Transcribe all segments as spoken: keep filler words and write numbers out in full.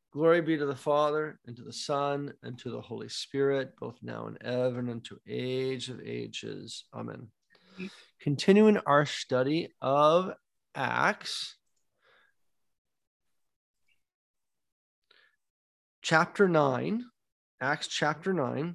Glory be to the Father, and to the Son, and to the Holy Spirit, both now and ever, and unto age of ages. Amen. Continuing our study of Acts, chapter nine, Acts chapter nine.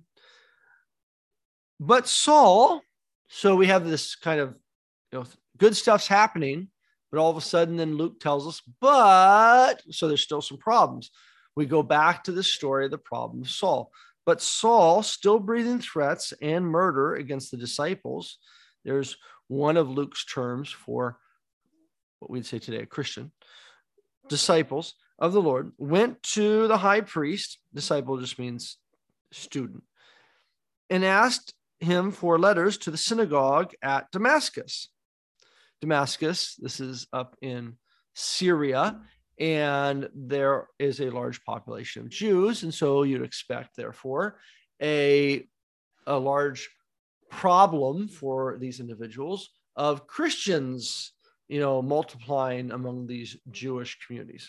But Saul, so we have this kind of, you know, good stuff's happening, but all of a sudden then Luke tells us, but, so there's still some problems. We go back to the story of the problem of Saul. But Saul, still breathing threats and murder against the disciples, there's one of Luke's terms for what we'd say today, a Christian, disciples of the Lord, went to the high priest, disciple just means student, and asked him for letters to the synagogue at Damascus. Damascus, this is up in Syria, and there is a large population of Jews, and so you'd expect, therefore, a, a large problem for these individuals of Christians, you know, multiplying among these Jewish communities.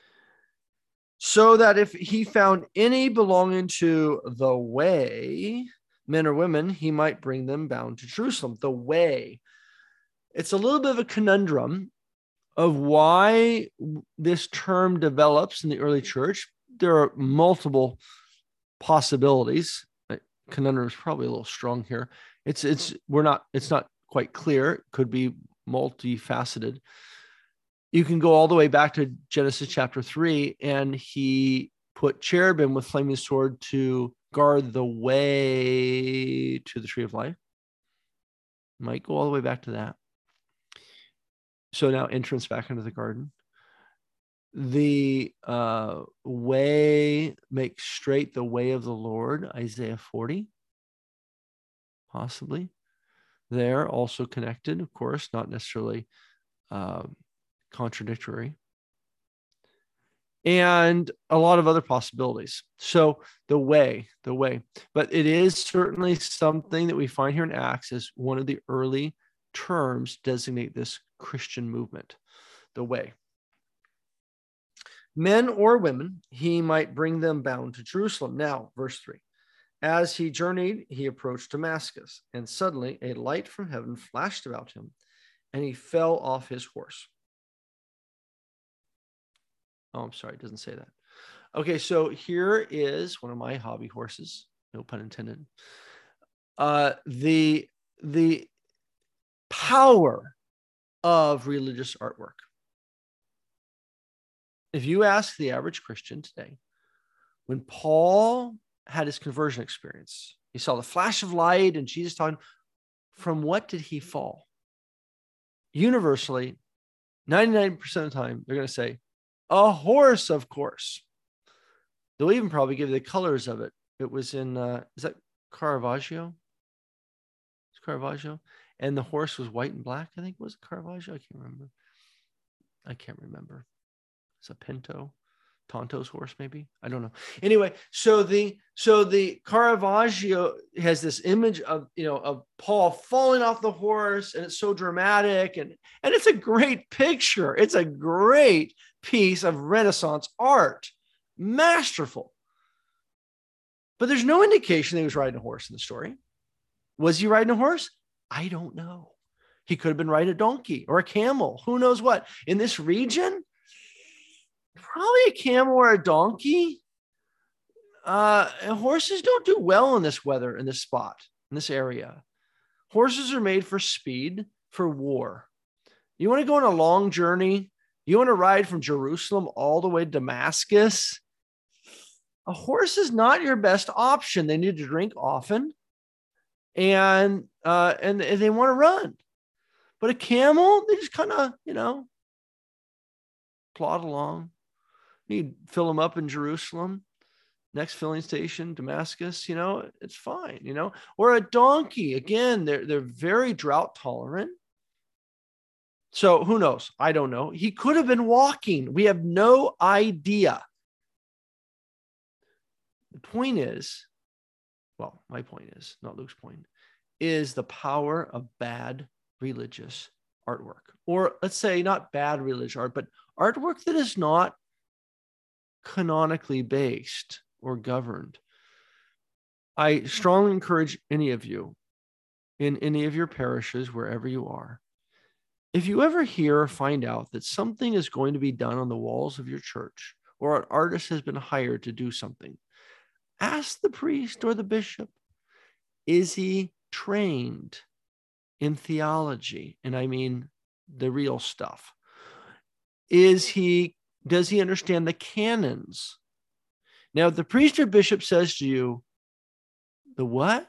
So that if he found any belonging to the way, men or women, he might bring them bound to Jerusalem. The way. It's a little bit of a conundrum of why this term develops in the early church. There are multiple possibilities. Conundrum is probably a little strong here. It's it's we're not it's not quite clear. It could be multifaceted. You can go all the way back to Genesis chapter three, and he put cherubim with flaming sword to guard the way to the tree of life. Might go all the way back to that. So now entrance back into the garden. The uh, way, make straight the way of the Lord, Isaiah forty, possibly. There, also connected, of course, not necessarily uh, contradictory. And a lot of other possibilities. So the way, the way. But it is certainly something that we find here in Acts as one of the early terms designate this Christian movement, the way. Men or women, he might bring them bound to Jerusalem. Now, verse three. As he journeyed, he approached Damascus, and suddenly a light from heaven flashed about him, and he fell off his horse. Oh, I'm sorry, it doesn't say that. Okay, so here is one of my hobby horses, no pun intended. Uh, the, the power of religious artwork. If you ask the average Christian today, when Paul had his conversion experience, he saw the flash of light and Jesus talking, from what did he fall? Universally, ninety-nine percent of the time, they're going to say, a horse, of course. They'll even probably give you the colors of it. It was in, uh, is that Caravaggio? It's Caravaggio. And the horse was white and black, I think. Was it Caravaggio? I can't remember. I can't remember. It's a Pinto, Tonto's horse, maybe. I don't know. Anyway, so the so the Caravaggio has this image of, you know, of Paul falling off the horse, and it's so dramatic, and and it's a great picture. It's a great piece of Renaissance art, masterful. But there's no indication that he was riding a horse in the story. Was he riding a horse? I don't know. He could have been riding a donkey or a camel. Who knows what? In this region, probably a camel or a donkey. Uh, horses don't do well in this weather, in this spot, in this area. Horses are made for speed, for war. You want to go on a long journey? You want to ride from Jerusalem all the way to Damascus? A horse is not your best option. They need to drink often, and uh, and, and they want to run. But a camel, they just kind of, you know, plod along. You fill them up in Jerusalem. Next filling station, Damascus, you know, it's fine, you know. Or a donkey. Again, they're, they're very drought tolerant. So who knows? I don't know. He could have been walking. We have no idea. The point is, well, my point is, not Luke's point, is the power of bad religious artwork. Or let's say not bad religious art, but artwork that is not canonically based or governed. I strongly encourage any of you in any of your parishes, wherever you are, if you ever hear or find out that something is going to be done on the walls of your church, or an artist has been hired to do something, ask the priest or the bishop, is he trained in theology? And I mean the real stuff. Is he, does he understand the canons? Now, if the priest or bishop says to you, the what?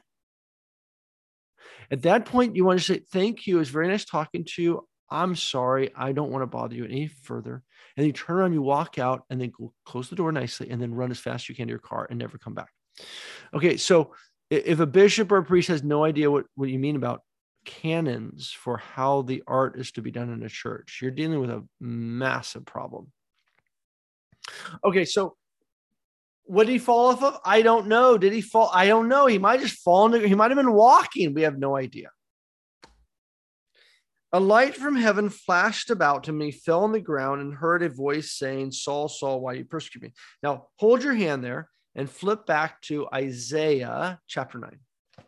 At that point, you want to say, thank you. It's very nice talking to you. I'm sorry. I don't want to bother you any further. And you turn around, you walk out, and then go close the door nicely, and then run as fast as you can to your car and never come back. Okay, so if a bishop or a priest has no idea what, what you mean about canons for how the art is to be done in a church, you're dealing with a massive problem. Okay, so what did he fall off of? I don't know. Did he fall? I don't know. He might just fall. He might have been walking. We have no idea. A light from heaven flashed about him, and he fell on the ground and heard a voice saying, Saul, Saul, why do you persecute me? Now, hold your hand there and flip back to Isaiah chapter nine.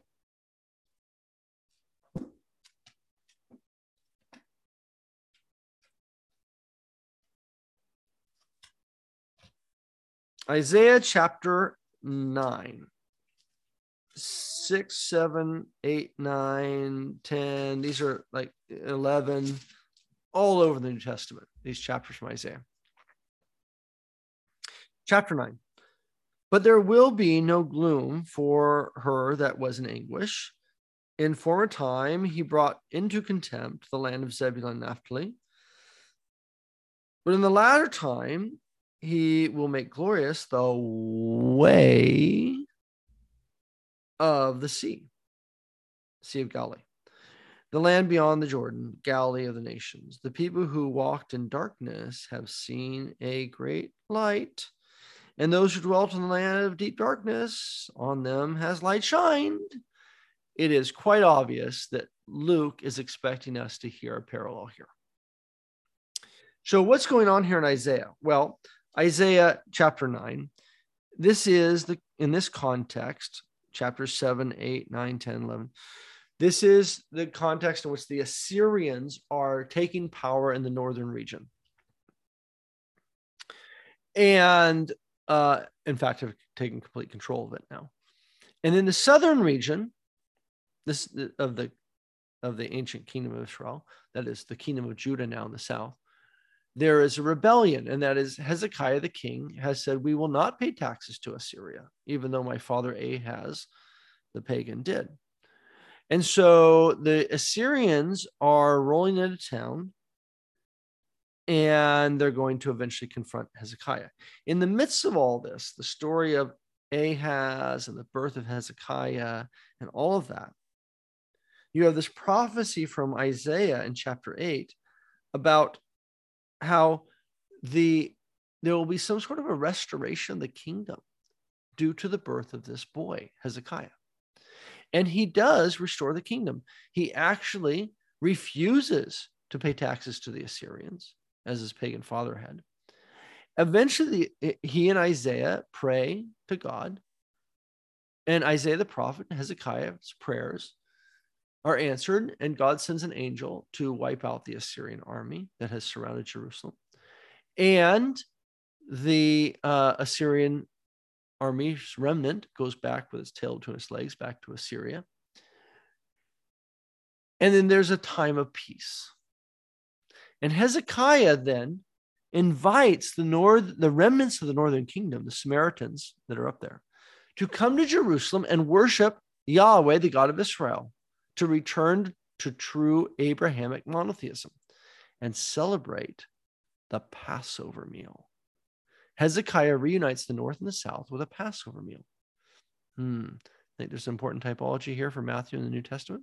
Isaiah chapter nine, six, seven, eight, nine, ten. These are like eleven, all over the New Testament, these chapters from Isaiah. Chapter nine. But there will be no gloom for her that was in anguish. In former time, he brought into contempt the land of Zebulun and Naphtali. But in the latter time, he will make glorious the way of the sea, Sea of Galilee, the land beyond the Jordan, Galilee of the nations. The people who walked in darkness have seen a great light, and those who dwelt in the land of deep darkness, on them has light shined. It is quite obvious that Luke is expecting us to hear a parallel here. So what's going on here in Isaiah? Well, Isaiah chapter nine, this is the, in this context, chapter seven, eight, nine, ten, eleven. This is the context in which the Assyrians are taking power in the northern region. And uh, in fact, have taken complete control of it now. And in the southern region, this of the of the ancient kingdom of Israel, that is the kingdom of Judah now in the south, there is a rebellion, and that is Hezekiah the king has said, we will not pay taxes to Assyria, even though my father Ahaz, the pagan, did. And so the Assyrians are rolling into town, and they're going to eventually confront Hezekiah. In the midst of all this, the story of Ahaz and the birth of Hezekiah and all of that, you have this prophecy from Isaiah in chapter eight about how the there will be some sort of a restoration of the kingdom due to the birth of this boy, Hezekiah. And he does restore the kingdom. He actually refuses to pay taxes to the Assyrians, as his pagan father had. Eventually, he and Isaiah pray to God, and Isaiah the prophet and Hezekiah's prayers are answered, and God sends an angel to wipe out the Assyrian army that has surrounded Jerusalem. And the uh, Assyrian army's remnant goes back with its tail between its legs back to Assyria. And then there's a time of peace. And Hezekiah then invites the north, the remnants of the northern kingdom, the Samaritans that are up there, to come to Jerusalem and worship Yahweh, the God of Israel, to return to true Abrahamic monotheism and celebrate the Passover meal. Hezekiah reunites the north and the south with a Passover meal. Hmm. I think there's an important typology here for Matthew in the New Testament.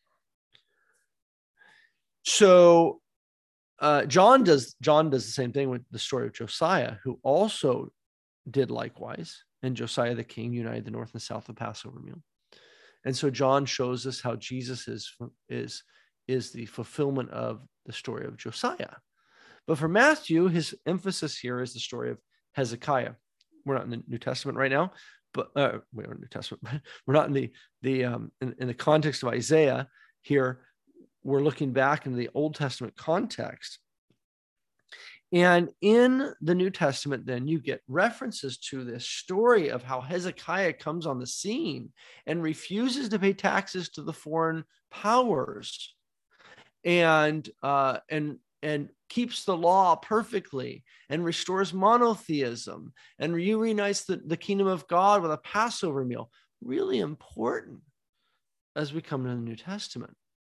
So uh, John does John does the same thing with the story of Josiah, who also did likewise. And Josiah the king united the north and the south with the Passover meal. And so John shows us how Jesus is, is, is the fulfillment of the story of Josiah. But for Matthew, his emphasis here is the story of Hezekiah. We're not in the New Testament right now, but uh, we're in the New Testament, but we're not in the, the um, in, in the context of Isaiah here. We're looking back into the Old Testament context. And in the New Testament, then you get references to this story of how Hezekiah comes on the scene and refuses to pay taxes to the foreign powers, and uh, and and keeps the law perfectly, and restores monotheism, and reunites the, the kingdom of God with a Passover meal. Really important as we come to the New Testament.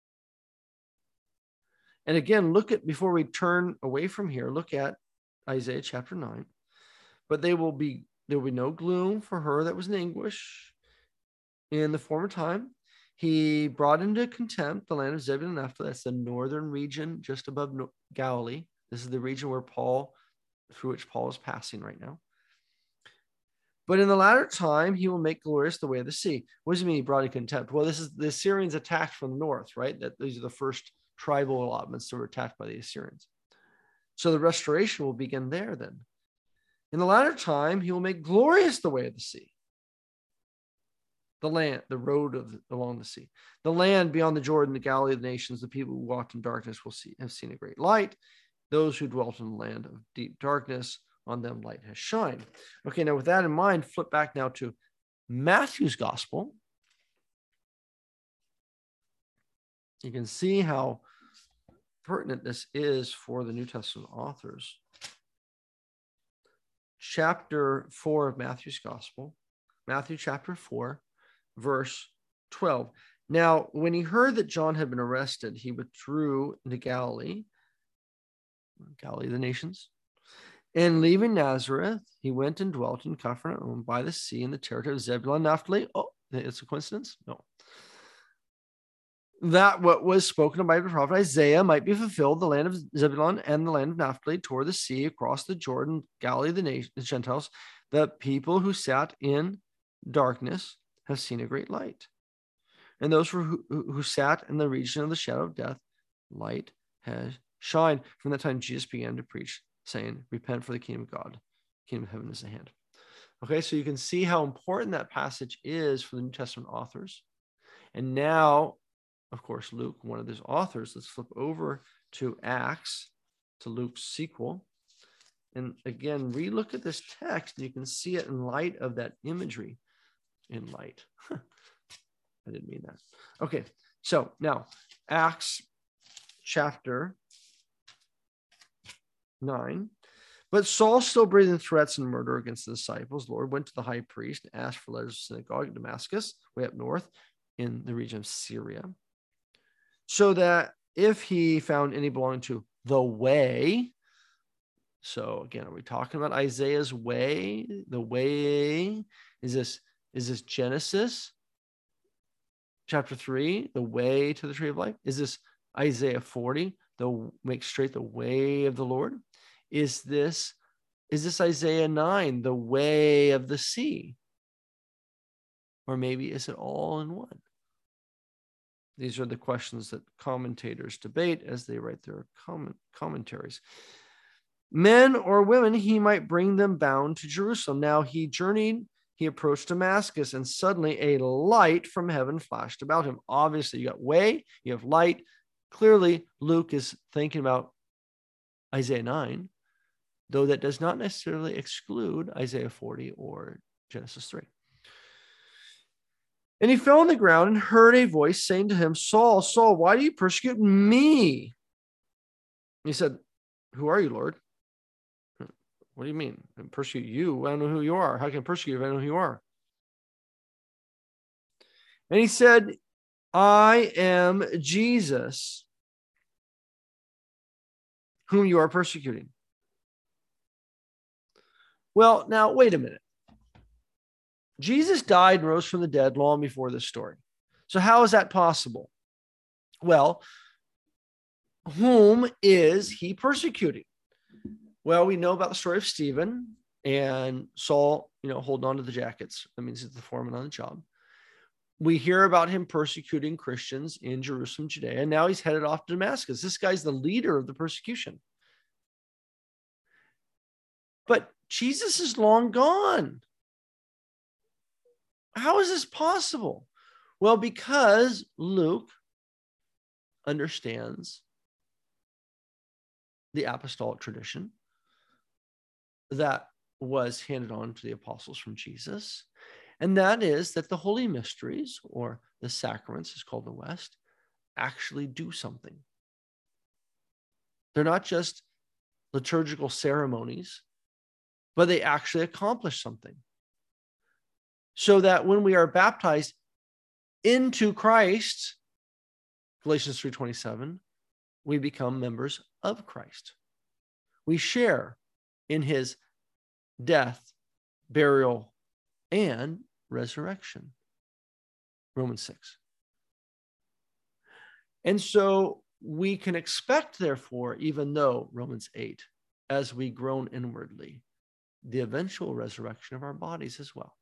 And again, look at, before we turn away from here, look at Isaiah chapter nine. But they will be, there will be no gloom for her that was in anguish in the former time. He brought into contempt the land of Zebulun and Naphtali. That's the northern region just above Galilee. This is the region where Paul, through which Paul is passing right now. But in the latter time, he will make glorious the way of the sea. What does it mean he brought in contempt? Well, this is the Assyrians attacked from the north, right? That these are the first tribal allotments that were attacked by the Assyrians. So the restoration will begin there then. In the latter time, he will make glorious the way of the sea. The land, the road of the, along the sea. The land beyond the Jordan, the Galilee of the nations, the people who walked in darkness will see, have seen a great light. Those who dwelt in the land of deep darkness, on them light has shined. Okay, now with that in mind, flip back now to Matthew's gospel. You can see how pertinent this is for the New Testament authors. Chapter four of Matthew's gospel, Matthew chapter four, verse twelve. Now, when he heard that John had been arrested, he withdrew into Galilee, Galilee of the nations, and leaving Nazareth, he went and dwelt in Capernaum by the sea in the territory of Zebulun and Naphtali. Oh, it's a coincidence? No. That what was spoken by the prophet Isaiah might be fulfilled, the land of Zebulun and the land of Naphtali toward the sea across the Jordan, Galilee of the nations, the Gentiles. The people who sat in darkness have seen a great light. And those who, who, who sat in the region of the shadow of death, light has shined. From that time, Jesus began to preach, saying, repent, for the kingdom of God, the kingdom of heaven is at hand. Okay, so you can see how important that passage is for the New Testament authors. And now, of course, Luke, one of those authors, let's flip over to Acts, to Luke's sequel. And again, relook at this text, and you can see it in light of that imagery. In light. I didn't mean that. Okay, so now, Acts chapter nine. But Saul, still breathing threats and murder against the disciples, Lord, went to the high priest and asked for letters to the synagogue in Damascus, way up north in the region of Syria, so that if he found any belonging to the way. So again, are we talking about Isaiah's way? The way, is this, is this Genesis chapter three, the way to the tree of life? Is this Isaiah forty, the make straight the way of the Lord? Is this, is this Isaiah nine, the way of the sea? Or maybe is it all in one? These are the questions that commentators debate as they write their comment, commentaries. Men or women, he might bring them bound to Jerusalem. Now he journeyed, he approached Damascus, and suddenly a light from heaven flashed about him. Obviously, you got way, you have light. Clearly, Luke is thinking about Isaiah nine, though that does not necessarily exclude Isaiah forty or Genesis three. And he fell on the ground and heard a voice saying to him, Saul, Saul, why do you persecute me? He said, who are you, Lord? What do you mean? I persecute you? I don't know who you are. How can I persecute you if I don't know who you are? And he said, I am Jesus, whom you are persecuting. Well, now, wait a minute. Jesus died and rose from the dead long before this story. So how is that possible? Well, whom is he persecuting? Well, we know about the story of Stephen and Saul, you know, holding on to the jackets. That means he's the foreman on the job. We hear about him persecuting Christians in Jerusalem, Judea, and now he's headed off to Damascus. This guy's the leader of the persecution. But Jesus is long gone. How is this possible? Well, because Luke understands the apostolic tradition that was handed on to the apostles from Jesus. And that is that the holy mysteries, or the sacraments is called in the West, actually do something. They're not just liturgical ceremonies, but they actually accomplish something. So that when we are baptized into Christ, Galatians three twenty-seven, we become members of Christ. We share in his death, burial, and resurrection. Romans six. And so we can expect, therefore, even though Romans eight, as we groan inwardly, the eventual resurrection of our bodies as well.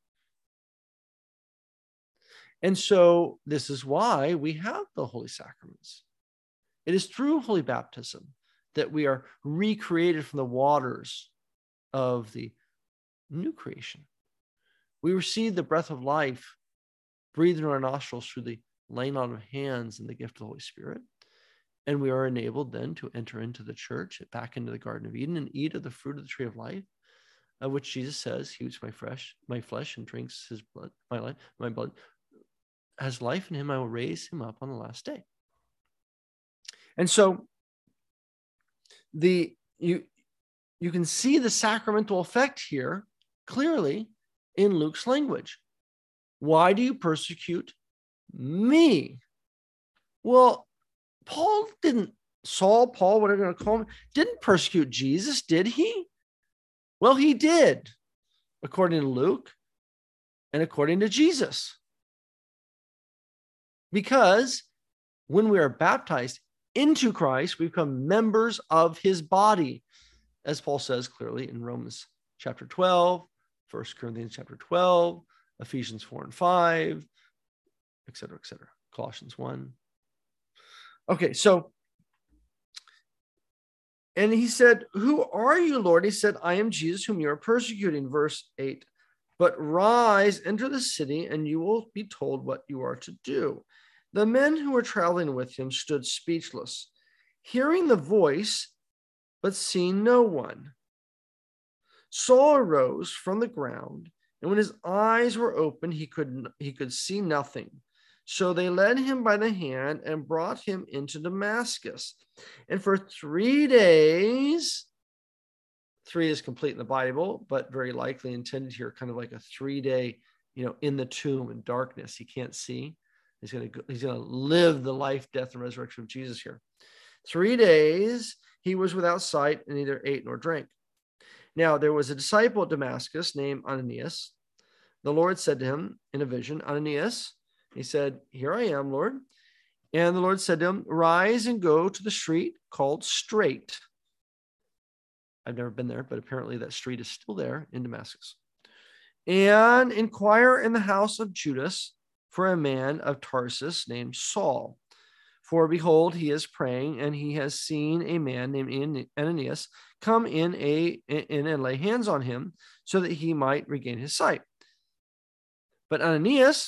And so this is why we have the holy sacraments. It is through holy baptism that we are recreated from the waters of the new creation. We receive the breath of life breathed in our nostrils through the laying on of hands and the gift of the Holy Spirit. And we are enabled then to enter into the church, back into the Garden of Eden, and eat of the fruit of the tree of life, of which Jesus says, he eats my flesh, my flesh and drinks his blood, my life, my blood, has life in him, I will raise him up on the last day. And so the you you can see the sacramental effect here clearly in Luke's language. Why do you persecute me? Well, Paul didn't, Saul, Paul, whatever you're going to call him, didn't persecute Jesus, did he? Well, he did, according to Luke and according to Jesus. Because when we are baptized into Christ, we become members of his body, as Paul says clearly in Romans chapter twelve, First Corinthians chapter twelve, Ephesians four and five, et cetera, et cetera, Colossians one. Okay, so, and he said, who are you, Lord? He said, I am Jesus, whom you are persecuting, verse eight. But rise, enter the city, and you will be told what you are to do. The men who were traveling with him stood speechless, hearing the voice, but seeing no one. Saul arose from the ground, and when his eyes were opened, he could, he could see nothing. So they led him by the hand and brought him into Damascus. And for three days, three is complete in the Bible, but very likely intended here, kind of like a three-day, you know, in the tomb in darkness. He can't see. He's going to he's going to live the life, death, and resurrection of Jesus here. Three days he was without sight and neither ate nor drank. Now there was a disciple at Damascus named Ananias. The Lord said to him in a vision, Ananias. He said, here I am, Lord. And the Lord said to him, rise and go to the street called Straight. I've never been there, but apparently that street is still there in Damascus. And inquire in the house of Judas for a man of Tarsus named Saul. For behold, he is praying, and he has seen a man named Ananias come in, a, in and lay hands on him so that he might regain his sight. But Ananias,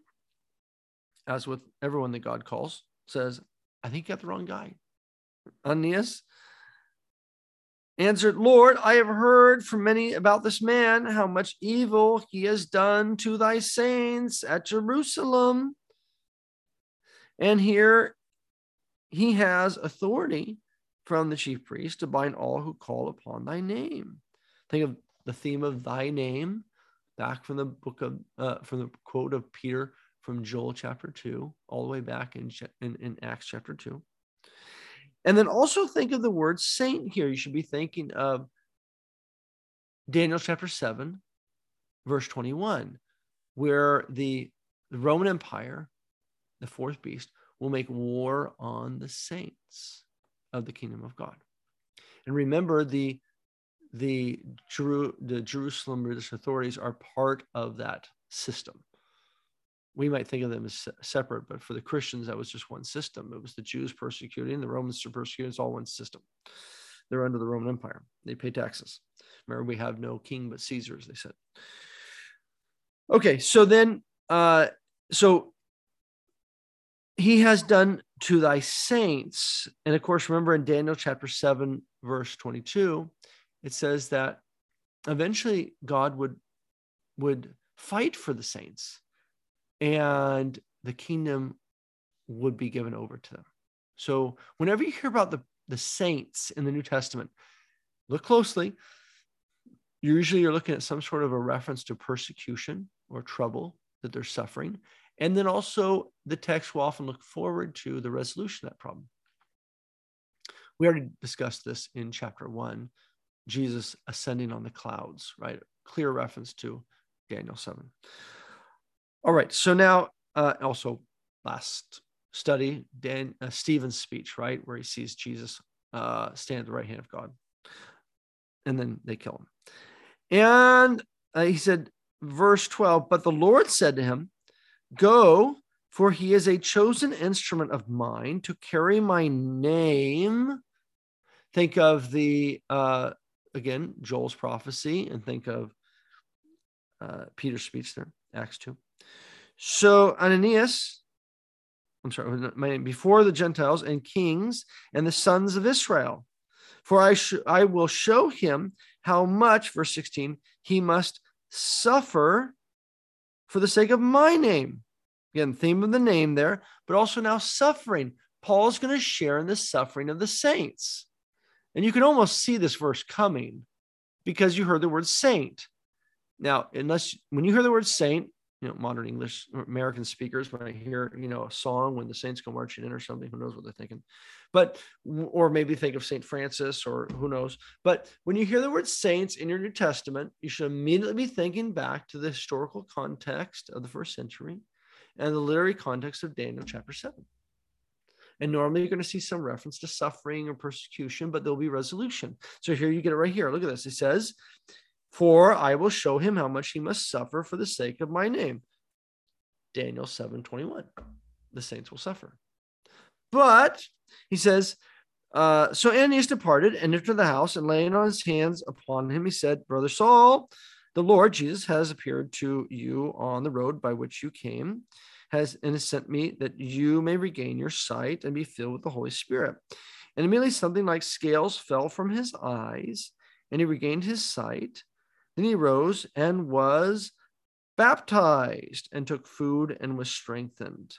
as with everyone that God calls, says, I think you got the wrong guy. Ananias answered, Lord, I have heard from many about this man, how much evil he has done to thy saints at Jerusalem. And here he has authority from the chief priest to bind all who call upon thy name. Think of the theme of thy name back from the book of, uh, from the quote of Peter from Joel chapter two, all the way back in, in, in Acts chapter two. And then also think of the word saint here. You should be thinking of Daniel chapter seven, verse twenty-one, where the, the Roman Empire, the fourth beast, will make war on the saints of the kingdom of God. And remember, the, the, Jeru, the Jerusalem religious authorities are part of that system. We might think of them as separate, but for the Christians, that was just one system. It was the Jews persecuting, the Romans persecuting. It's all one system. They're under the Roman Empire. They pay taxes. Remember, we have no king but Caesar, as they said. Okay, so then, uh, so he has done to thy saints. And of course, remember in Daniel chapter seven, verse twenty-two, it says that eventually God would, would fight for the saints and the kingdom would be given over to them. So whenever you hear about the, the saints in the New Testament, look closely. Usually you're looking at some sort of a reference to persecution or trouble that they're suffering. And then also the text will often look forward to the resolution of that problem. We already discussed this in chapter one, Jesus ascending on the clouds, right? Clear reference to Daniel seven. All right, so now uh, also last study, Dan, uh, Stephen's speech, right? Where he sees Jesus uh, stand at the right hand of God. And then they kill him. And uh, he said, verse twelve, but the Lord said to him, go, for he is a chosen instrument of mine to carry my name. Think of the, uh, again, Joel's prophecy, and think of uh, Peter's speech there, Acts two. So Ananias, I'm sorry, my name, before the Gentiles and kings and the sons of Israel, for I, sh- I will show him how much, verse sixteen, he must suffer for the sake of my name. Again, theme of the name there, but also now suffering. Paul's going to share in the suffering of the saints. And you can almost see this verse coming because you heard the word saint. Now, unless when you hear the word saint, you know, modern English, American speakers, when I hear, you know, a song when the saints go marching in or something, who knows what they're thinking, but, or maybe think of Saint Francis or who knows. But when you hear the word saints in your New Testament, you should immediately be thinking back to the historical context of the first century and the literary context of Daniel chapter seven. And normally you're going to see some reference to suffering or persecution, but there'll be resolution. So here you get it right here. Look at this. It says, for I will show him how much he must suffer for the sake of my name. Daniel seven twenty-one. The saints will suffer. But he says, uh, so Ananias departed and entered the house, and laying on his hands upon him, he said, Brother Saul, the Lord Jesus has appeared to you on the road by which you came, has and has sent me that you may regain your sight and be filled with the Holy Spirit. And immediately something like scales fell from his eyes, and he regained his sight. Then he rose and was baptized and took food and was strengthened.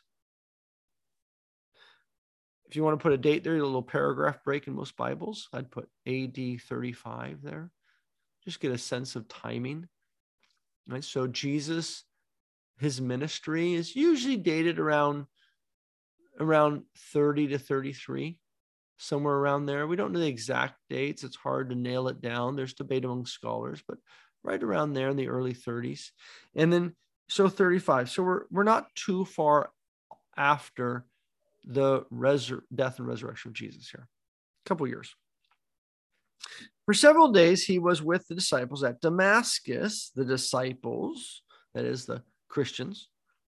If you want to put a date there, a little paragraph break in most Bibles, I'd put A D thirty-five there. Just get a sense of timing. Right? So Jesus, his ministry is usually dated around, around thirty to thirty-three, somewhere around there. We don't know the exact dates. It's hard to nail it down. There's debate among scholars, but right around there in the early thirties. And then, so thirty-five. So we're, we're not too far after the resur- death and resurrection of Jesus here. A couple years. For several days, he was with the disciples at Damascus, the disciples, that is the Christians.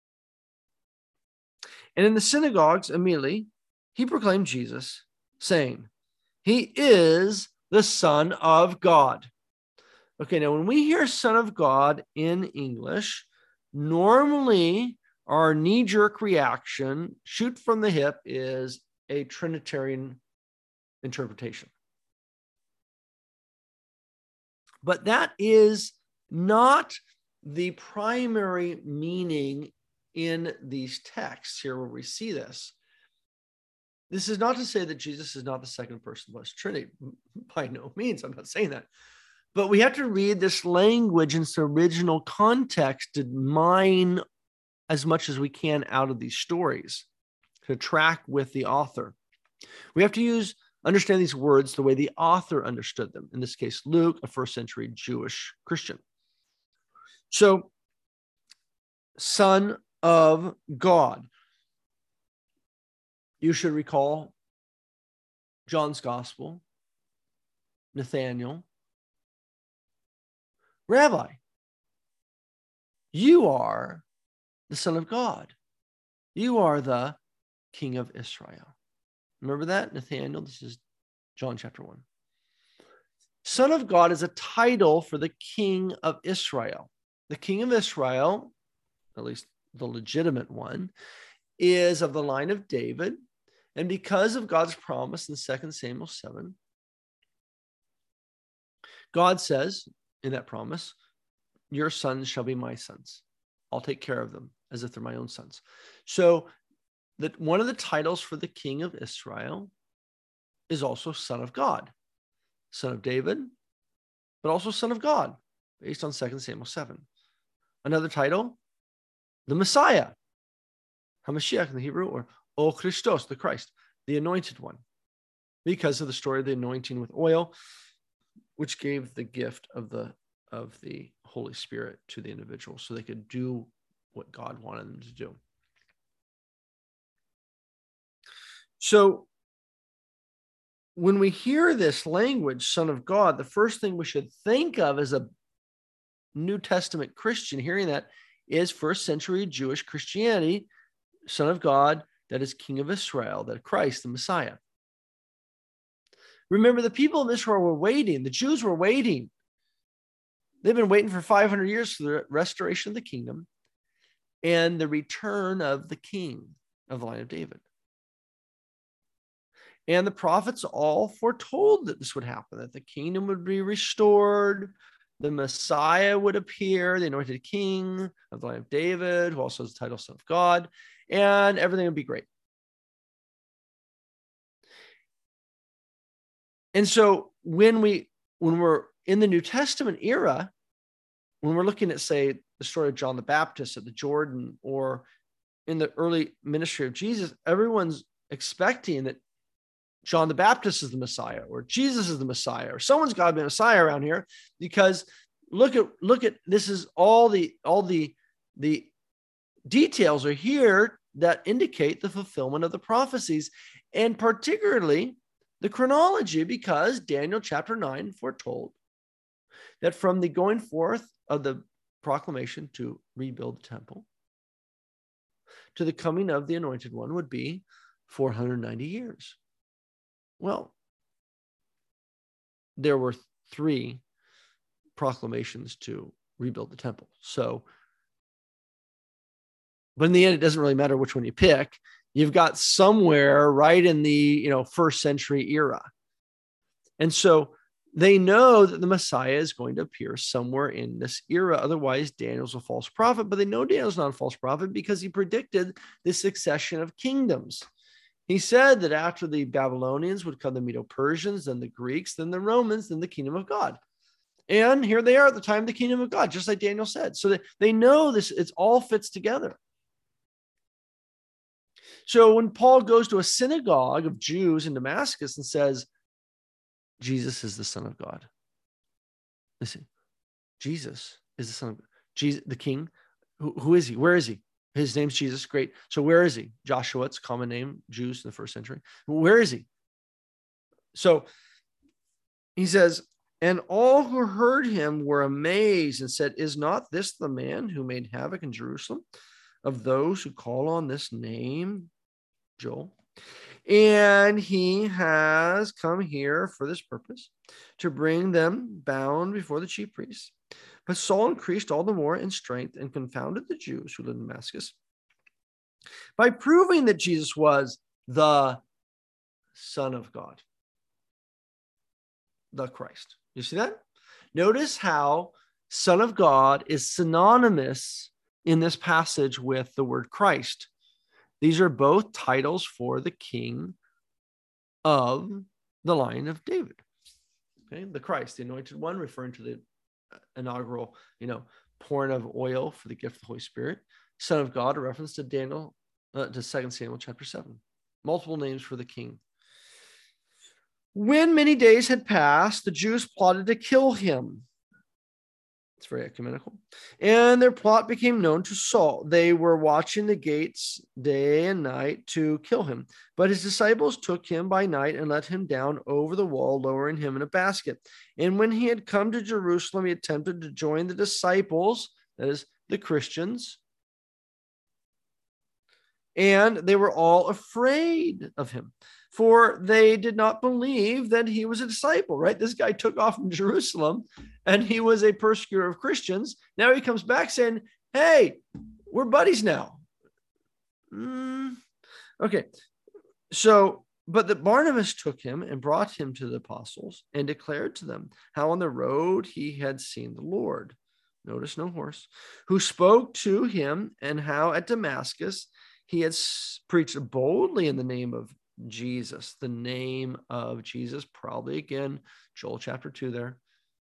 And in the synagogues, immediately, he proclaimed Jesus, saying, he is the Son of God. Okay, now when we hear Son of God in English, normally our knee-jerk reaction, shoot from the hip, is a Trinitarian interpretation. But that is not the primary meaning in these texts here where we see this. This is not to say that Jesus is not the second person of the Blessed Trinity. By no means, I'm not saying that. But we have to read this language in its original context to mine as much as we can out of these stories, to track with the author. We have to use, understand these words the way the author understood them. In this case, Luke, a first century Jewish Christian. So, Son of God. You should recall John's Gospel, Nathanael. Rabbi, you are the Son of God. You are the King of Israel. Remember that, Nathanael? This is John chapter one. Son of God is a title for the king of Israel. The king of Israel, at least the legitimate one, is of the line of David. And because of God's promise in Second Samuel seven, God says in that promise, your sons shall be my sons. I'll take care of them as if they're my own sons. So that one of the titles for the king of Israel is also Son of God, Son of David, but also Son of God, based on Second Samuel seven. Another title, the Messiah, HaMashiach in the Hebrew, or O Christos, the Christ, the anointed one, because of the story of the anointing with oil, which gave the gift of the of the Holy Spirit to the individual so they could do what God wanted them to do. So when we hear this language, Son of God, the first thing we should think of as a New Testament Christian hearing that is first century Jewish Christianity, Son of God, that is King of Israel, that Christ, the Messiah. Remember, the people of Israel were waiting. The Jews were waiting. They've been waiting for five hundred years for the restoration of the kingdom and the return of the king of the line of David. And the prophets all foretold that this would happen, that the kingdom would be restored, the Messiah would appear, the anointed king of the line of David, who also has the title Son of God, and everything would be great. And so when we when we're in the New Testament era, when we're looking at, say, the story of John the Baptist at the Jordan, or in the early ministry of Jesus, everyone's expecting that John the Baptist is the Messiah, or Jesus is the Messiah, or someone's got to be a Messiah around here, because look at look at this is all the all the the details are here that indicate the fulfillment of the prophecies, and particularly the chronology, because Daniel chapter nine foretold that from the going forth of the proclamation to rebuild the temple to the coming of the anointed one would be four hundred ninety years. Well, there were three proclamations to rebuild the temple. So, but in the end, it doesn't really matter which one you pick. You've got somewhere right in the, you know, first century era. And so they know that the Messiah is going to appear somewhere in this era. Otherwise, Daniel's a false prophet, but they know Daniel's not a false prophet because he predicted the succession of kingdoms. He said that after the Babylonians would come the Medo-Persians, then the Greeks, then the Romans, then the kingdom of God. And here they are at the time of the kingdom of God, just like Daniel said. So they know this, it all fits together. So when Paul goes to a synagogue of Jews in Damascus and says, Jesus is the Son of God. Listen, Jesus is the Son of God. Jesus, the King. Who, who is he? Where is he? His name's Jesus. Great. So where is he? Joshua, it's a common name, Jews in the first century. Where is he? So he says, and all who heard him were amazed and said, is not this the man who made havoc in Jerusalem of those who call on this name, Joel? And he has come here for this purpose, to bring them bound before the chief priests. But Saul increased all the more in strength and confounded the Jews who lived in Damascus by proving that Jesus was the Son of God, the Christ. You see that? Notice how Son of God is synonymous in this passage with the word Christ. These are both titles for the king of the line of David. Okay, the Christ, the anointed one, referring to the inaugural, you know, pouring of oil for the gift of the Holy Spirit. Son of God, a reference to Daniel, uh, to Second Samuel chapter seven. Multiple names for the king. When many days had passed, the Jews plotted to kill him. It's very ecumenical. And their plot became known to Saul. They were watching the gates day and night to kill him. But his disciples took him by night and let him down over the wall, lowering him in a basket. And when he had come to Jerusalem, he attempted to join the disciples, that is, the Christians. And they were all afraid of him, for they did not believe that he was a disciple, right? This guy took off from Jerusalem and he was a persecutor of Christians. Now he comes back saying, hey, we're buddies now. Mm, okay. So, but that Barnabas took him and brought him to the apostles and declared to them how on the road he had seen the Lord. Notice no horse, who spoke to him, and how at Damascus he had preached boldly in the name of Jesus, the name of Jesus, probably again, Joel chapter two there.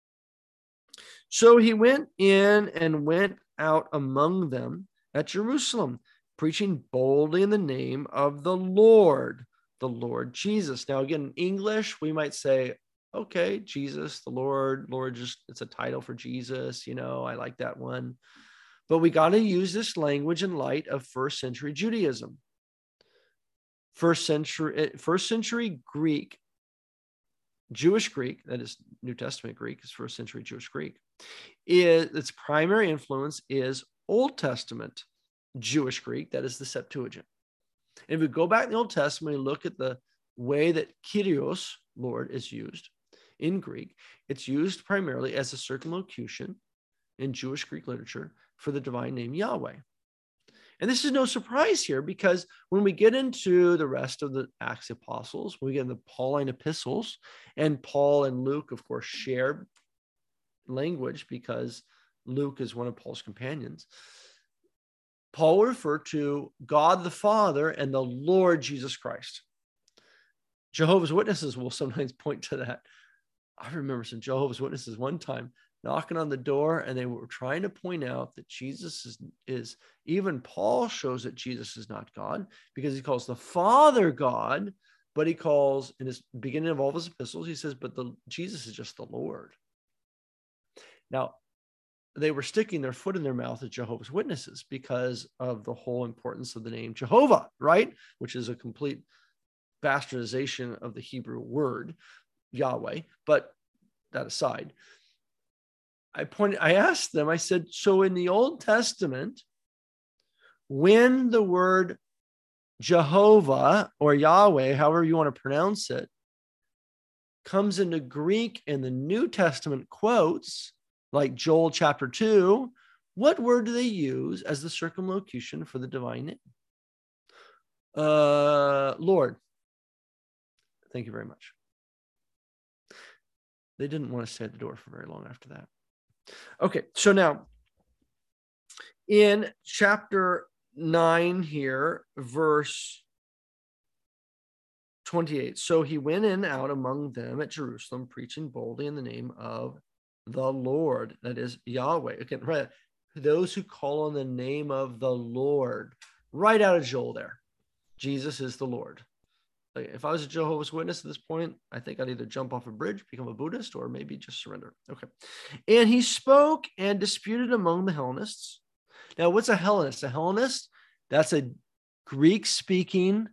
So he went in and went out among them at Jerusalem, preaching boldly in the name of the Lord, the Lord Jesus. Now, again, in English, we might say, okay, Jesus, the Lord, Lord, just it's a title for Jesus. You know, I like that one. But we got to use this language in light of first century Judaism. First century, first century Greek, Jewish Greek, that is New Testament Greek, is first century Jewish Greek. Is, its primary influence is Old Testament Jewish Greek, that is the Septuagint. And if we go back in the Old Testament and look at the way that Kyrios, Lord, is used in Greek, it's used primarily as a circumlocution in Jewish Greek literature for the divine name Yahweh. And this is no surprise here, because when we get into the rest of the Acts of the Apostles, we get in the Pauline epistles, and Paul and Luke, of course, share language because Luke is one of Paul's companions. Paul will refer to God the Father and the Lord Jesus Christ. Jehovah's Witnesses will sometimes point to that. I remember some Jehovah's Witnesses one time knocking on the door, and they were trying to point out that Jesus is, is, even Paul shows that Jesus is not God, because he calls the Father God, but he calls, in his beginning of all of his epistles, he says, but the Jesus is just the Lord. Now, they were sticking their foot in their mouth as Jehovah's Witnesses because of the whole importance of the name Jehovah, right? Which is a complete bastardization of the Hebrew word Yahweh. But that aside, I pointed, I asked them, I said, so in the Old Testament, when the word Jehovah or Yahweh, however you want to pronounce it, comes into Greek in the New Testament quotes, like Joel chapter two, what word do they use as the circumlocution for the divine name? Uh, Lord. Thank you very much. They didn't want to stay at the door for very long after that. Okay, so now in chapter nine here, verse twenty-eight. So he went in and out among them at Jerusalem, preaching boldly in the name of the Lord, that is Yahweh. Again, right, those who call on the name of the Lord, right out of Joel there. Jesus is the Lord. Like, if I was a Jehovah's Witness at this point, I think I'd either jump off a bridge, become a Buddhist, or maybe just surrender. Okay. And he spoke and disputed among the Hellenists. Now, what's a Hellenist? A Hellenist, that's a Greek-speaking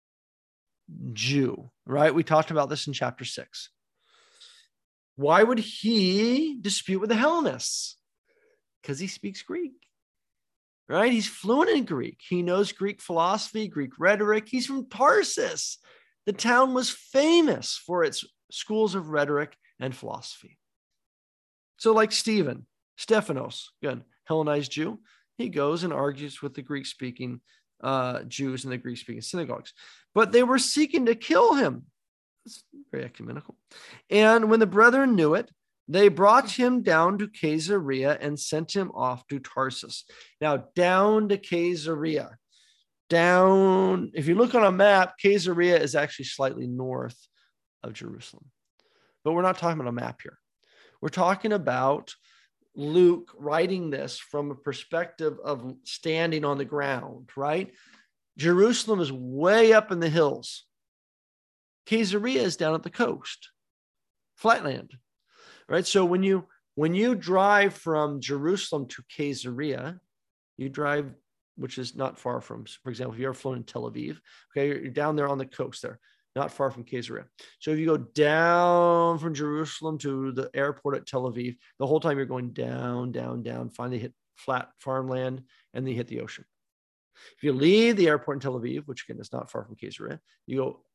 Jew, right? We talked about this in chapter six. Why would he dispute with the Hellenists? Because he speaks Greek, right? He's fluent in Greek. He knows Greek philosophy, Greek rhetoric. He's from Tarsus. The town was famous for its schools of rhetoric and philosophy. So like Stephen, Stephanos, again, Hellenized Jew, he goes and argues with the Greek-speaking uh, Jews in the Greek-speaking synagogues. But they were seeking to kill him. It's very ecumenical. And when the brethren knew it, they brought him down to Caesarea and sent him off to Tarsus. Now, down to Caesarea. Down, if you look on a map, Caesarea is actually slightly north of Jerusalem. But we're not talking about a map here. We're talking about Luke writing this from a perspective of standing on the ground, right? Jerusalem is way up in the hills. Caesarea is down at the coast, flatland, right? So when you when you drive from Jerusalem to Caesarea, you drive, which is not far from, for example, if you ever flown in Tel Aviv, okay, you're down there on the coast there, not far from Caesarea. So if you go down from Jerusalem to the airport at Tel Aviv, the whole time you're going down, down, down, finally hit flat farmland, and then you hit the ocean. If you leave the airport in Tel Aviv, which again is not far from Caesarea, you go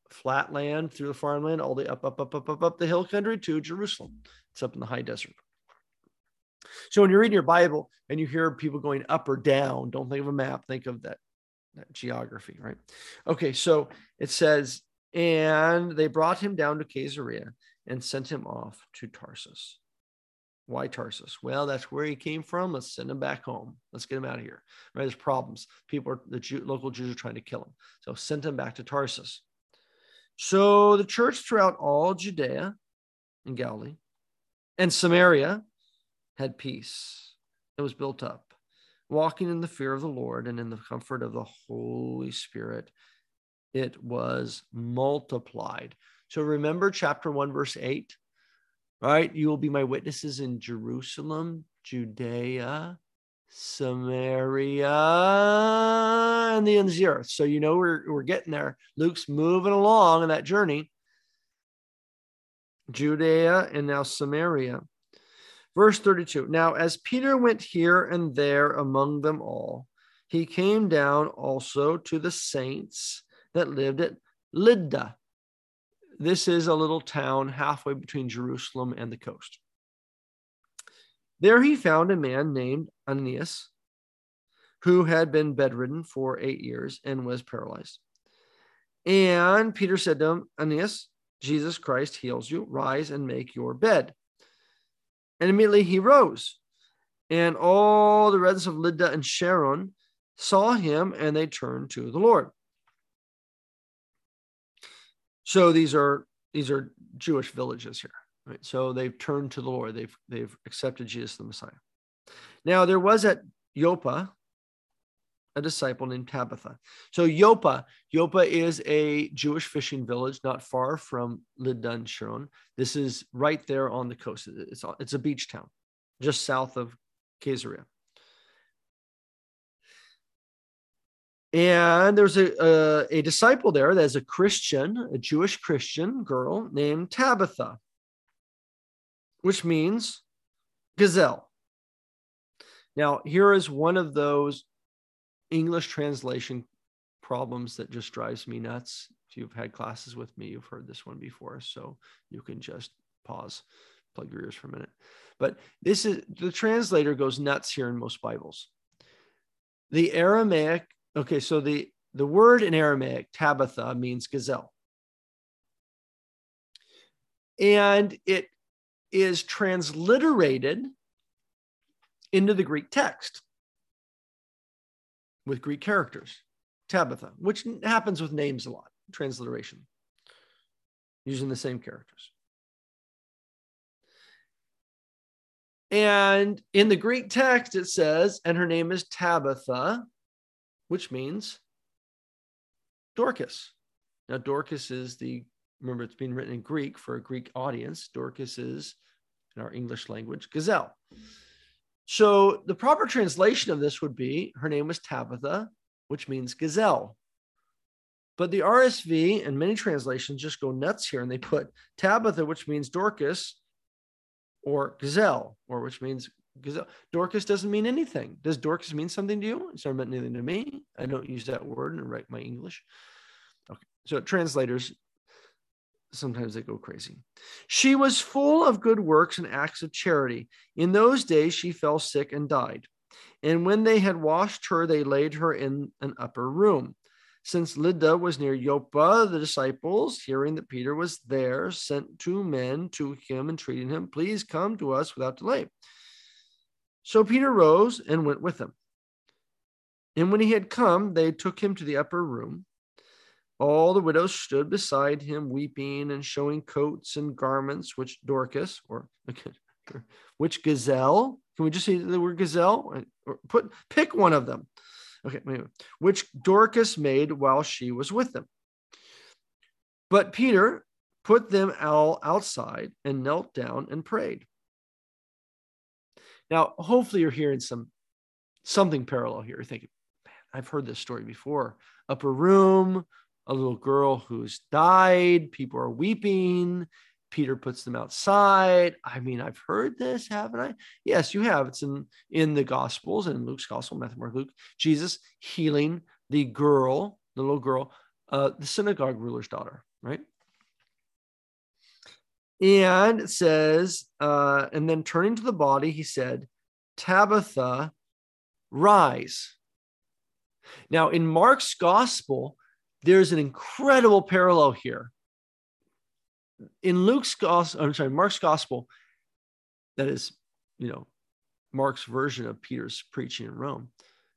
flat land through the farmland, all the way up, up, up, up, up, up the hill country to Jerusalem. It's up in the high desert. So when you're reading your Bible and you hear people going up or down, don't think of a map, think of that, that geography, right? Okay, so it says, and they brought him down to Caesarea and sent him off to Tarsus. Why Tarsus? Well, that's where he came from. Let's send him back home. Let's get him out of here. Right? There's problems. People are, the Jew, local Jews are trying to kill him. So sent him back to Tarsus. So the church throughout all Judea and Galilee and Samaria had peace. It was built up, walking in the fear of the Lord and in the comfort of the Holy Spirit. It was multiplied. So remember chapter one, verse eight, right? You will be my witnesses in Jerusalem, Judea, Samaria, and the ends of the earth. So, you know, we're, we're getting there. Luke's moving along in that journey. Judea and now Samaria. Verse thirty-two, now as Peter went here and there among them all, he came down also to the saints that lived at Lydda. This is a little town halfway between Jerusalem and the coast. There he found a man named Aeneas, who had been bedridden for eight years and was paralyzed. And Peter said to him, Aeneas, Jesus Christ heals you. Rise and make your bed. And immediately he rose. And all the residents of Lydda and Sharon saw him, and they turned to the Lord. So these are these are Jewish villages here, right? So they've turned to the Lord. They've they've accepted Jesus the Messiah. Now there was at Joppa a disciple named Tabitha. So Joppa, Joppa is a Jewish fishing village not far from Lydda and Sharon. This is right there on the coast. It's it's a beach town, just south of Caesarea. And there's a, a, a disciple there that's a Christian, a Jewish Christian girl named Tabitha, which means gazelle. Now, here is one of those English translation problems that just drives me nuts. If you've had classes with me, you've heard this one before, so you can just pause, plug your ears for a minute. But this is, the translator goes nuts here in most Bibles. The Aramaic Okay, so the, the word in Aramaic, Tabitha, means gazelle. And it is transliterated into the Greek text with Greek characters, Tabitha, which happens with names a lot, transliteration, using the same characters. And in the Greek text, it says, and her name is Tabitha, which means Dorcas. Now, Dorcas is the, remember, it's being written in Greek for a Greek audience. Dorcas is, in our English language, gazelle. So the proper translation of this would be, her name was Tabitha, which means gazelle. But the R S V and many translations just go nuts here, and they put Tabitha, which means Dorcas, or gazelle, or which means gazelle. Dorcas doesn't mean anything. Does Dorcas mean something to you? It's never meant anything to me. I don't use that word and write my English. Okay, so translators, sometimes they go crazy. She was full of good works and acts of charity. In those days, she fell sick and died. And when they had washed her, they laid her in an upper room. Since Lydda was near Joppa, the disciples, hearing that Peter was there, sent two men to him, entreating him, please come to us without delay. So Peter rose and went with them. And when he had come, they took him to the upper room. All the widows stood beside him, weeping and showing coats and garments, which Dorcas, or which gazelle, can we just say the word gazelle? Or put, pick one of them. Okay, which Dorcas made while she was with them. But Peter put them all outside and knelt down and prayed. Now, hopefully you're hearing some something parallel here. You're thinking, man, I've heard this story before. Upper room, a little girl who's died. People are weeping. Peter puts them outside. I mean, I've heard this, haven't I? Yes, you have. It's in, in the Gospels, in Luke's Gospel, Matthew, Mark, Luke. Jesus healing the girl, the little girl, uh, the synagogue ruler's daughter. right? And it says, uh, and then turning to the body, he said, Tabitha, rise. Now, in Mark's gospel, there's an incredible parallel here. In Luke's gospel, I'm sorry, Mark's gospel, that is, you know, Mark's version of Peter's preaching in Rome,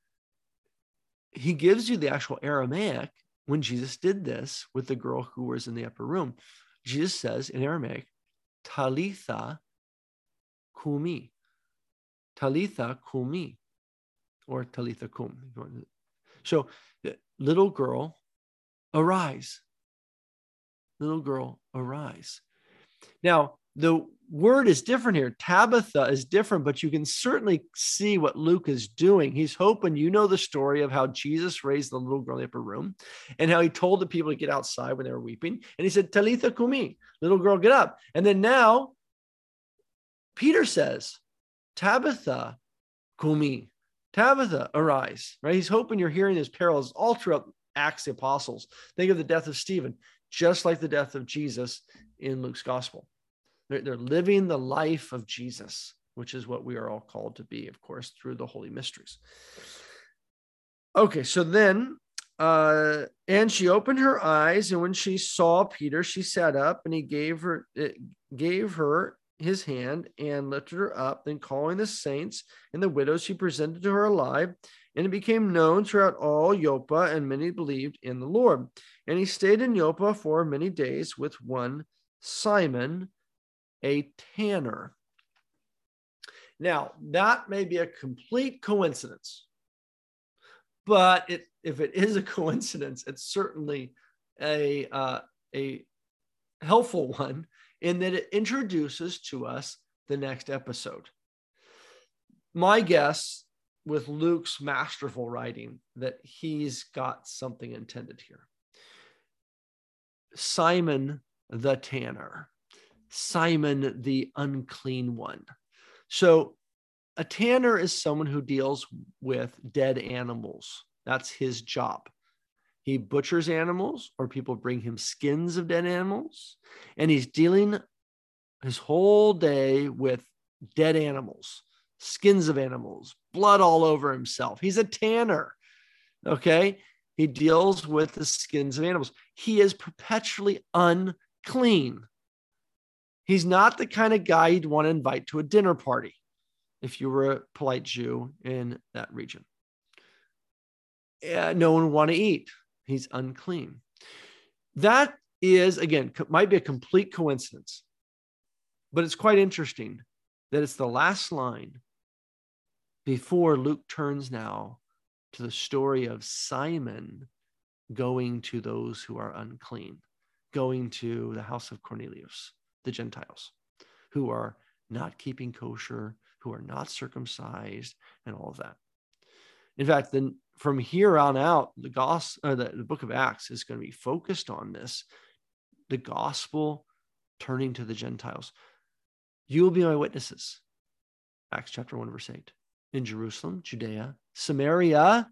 he gives you the actual Aramaic when Jesus did this with the girl who was in the upper room. Jesus says in Aramaic, Talitha kumi. Talitha kumi. Or Talitha kum. So, little girl, arise. Little girl, arise. Now, the word is different here. Tabitha is different, but you can certainly see what Luke is doing. He's hoping you know the story of how Jesus raised the little girl in the upper room and how he told the people to get outside when they were weeping. And he said, Talitha kumi, little girl, get up. And then now Peter says, Tabitha kumi, Tabitha, arise, right? He's hoping you're hearing his parallels all throughout Acts of the Apostles. Think of the death of Stephen, just like the death of Jesus in Luke's gospel. They're, they're living the life of Jesus, which is what we are all called to be, of course, through the holy mysteries. Okay, so then, uh, and she opened her eyes, and when she saw Peter, she sat up, and he gave her, it gave her his hand and lifted her up. Then calling the saints and the widows, he presented to her alive, and it became known throughout all Joppa, and many believed in the Lord. And he stayed in Joppa for many days with one Simon, a tanner. Now, that may be a complete coincidence, but it, if it is a coincidence, it's certainly a, uh, a helpful one in that it introduces to us the next episode. My guess with Luke's masterful writing that he's got something intended here. Simon the tanner, Simon the unclean one. So a tanner is someone who deals with dead animals. That's his job. He butchers animals, or people bring him skins of dead animals, and he's dealing his whole day with dead animals, skins of animals, blood all over himself. He's a tanner, okay? He deals with the skins of animals. He is perpetually unclean. He's not the kind of guy you'd want to invite to a dinner party if you were a polite Jew in that region. Uh, no one would want to eat. He's unclean. That is, again, might be a complete coincidence, but it's quite interesting that it's the last line before Luke turns now to the story of Simon going to those who are unclean, going to the house of Cornelius, the Gentiles, who are not keeping kosher, who are not circumcised, and all of that. In fact, then from here on out, the gospel, or the, the book of Acts is going to be focused on this, the gospel turning to the Gentiles. You will be my witnesses, Acts chapter one, verse eight, in Jerusalem, Judea, Samaria,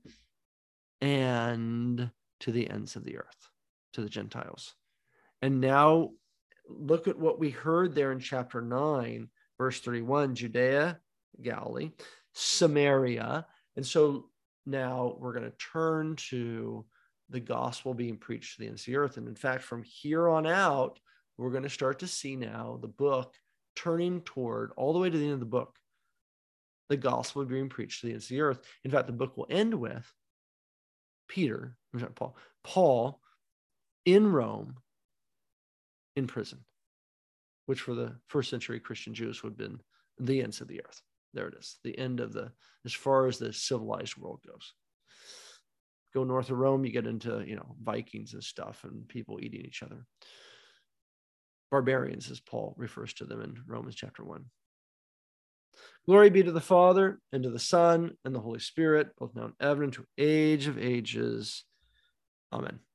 and to the ends of the earth, to the Gentiles. And now look at what we heard there in chapter nine, verse thirty-one, Judea, Galilee, Samaria. And so now we're going to turn to the gospel being preached to the ends of the earth. And in fact, from here on out, we're going to start to see now the book turning toward, all the way to the end of the book, the gospel being preached to the ends of the earth. In fact, the book will end with Peter, I'm sorry, Paul, Paul in Rome, in prison, which for the first century Christian Jews would have been the ends of the earth. There it is, the end of the, as far as the civilized world goes. Go north of Rome, you get into, you know, Vikings and stuff and people eating each other. Barbarians, as Paul refers to them in Romans chapter one. Glory be to the Father, and to the Son, and the Holy Spirit, both now and ever, and to age of ages. Amen.